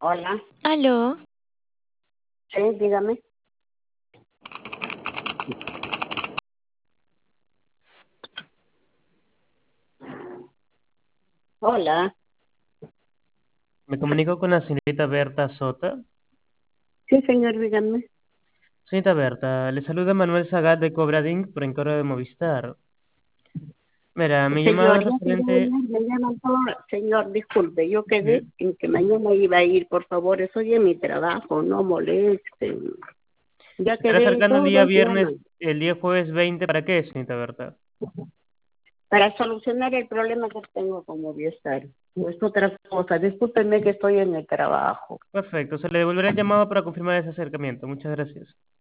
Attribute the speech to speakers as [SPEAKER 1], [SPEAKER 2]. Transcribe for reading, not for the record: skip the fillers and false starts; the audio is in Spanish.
[SPEAKER 1] Hola,
[SPEAKER 2] Aló,
[SPEAKER 1] sí, dígame. Hola,
[SPEAKER 3] Me comunico con la señorita Berta Sota.
[SPEAKER 1] sí, señor, dígame.
[SPEAKER 3] Señorita Berta, le saluda Manuel Zagat de Cobradín por encargo de Movistar. Mira, mi llamada
[SPEAKER 1] Señor,
[SPEAKER 3] es
[SPEAKER 1] ya quedé
[SPEAKER 3] referente...
[SPEAKER 1] ayer, me llaman todo. Señor, disculpe, yo quedé
[SPEAKER 3] Sí.
[SPEAKER 1] en que mañana iba a ir, por favor, estoy en mi trabajo, no molesten. Ya
[SPEAKER 3] Se estará
[SPEAKER 1] quedé,
[SPEAKER 3] acercando el
[SPEAKER 1] todos
[SPEAKER 3] día
[SPEAKER 1] llaman,
[SPEAKER 3] viernes, el día jueves 20. ¿Para qué, señorita Berta?
[SPEAKER 1] para solucionar el problema que tengo con Movistar. No es otra cosa, discúlpenme que estoy en el trabajo.
[SPEAKER 3] Perfecto, se le devolverá el llamado para confirmar ese acercamiento. Muchas gracias.